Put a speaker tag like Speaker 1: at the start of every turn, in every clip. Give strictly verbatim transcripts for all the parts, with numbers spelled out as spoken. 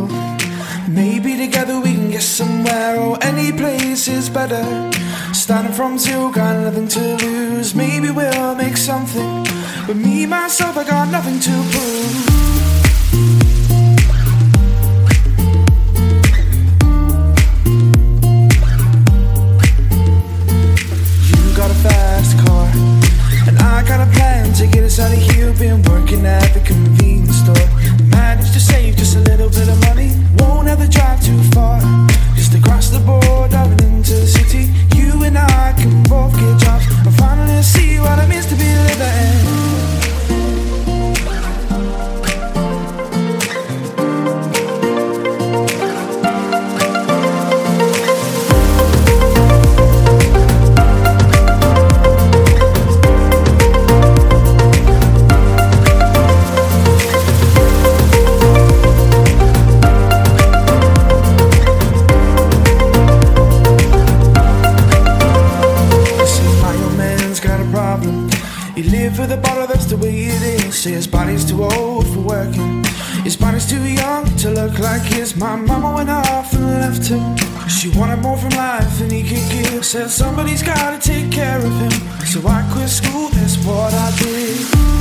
Speaker 1: you. Maybe together we can get somewhere, or any place is better. Starting from zero, got nothing to lose. Maybe we'll make something, but me, myself, I got nothing to prove. To get us out of here, been working at the convenience store. Managed to save just a little bit of money. Won't have to drive too far, just across the border and into the city. You and I can both get jobs and finally see what it means to be living. For the bottle, that's the way it is. Say his body's too old for working, his body's too young to look like his. My mama went off and left him. She wanted more from life than he could give. Said somebody's gotta take care of him, so I quit school, that's what I did.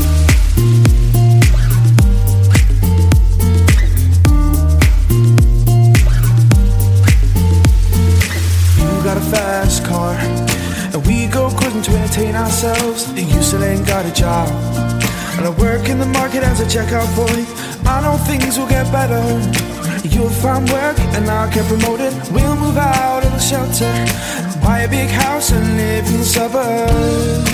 Speaker 1: You got a fast car, and we go cruising to entertain ourselves. You still ain't got a job, and I work in the market as a checkout boy. I know things will get better. You'll find work and I'll get promoted. We'll move out of the shelter, buy a big house and live in the suburbs.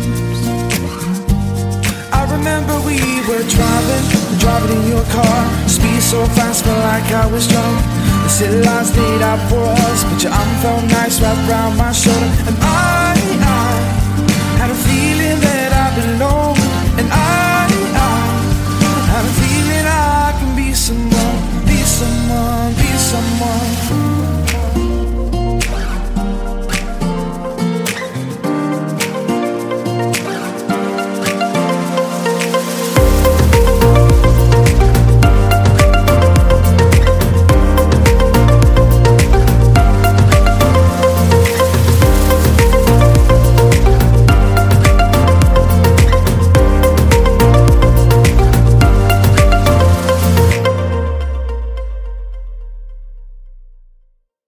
Speaker 1: I remember we were driving, driving in your car. Speed so fast, felt like I was drunk. The city lights laid out for us, but your arm felt nice wrapped around my shoulder. And I, I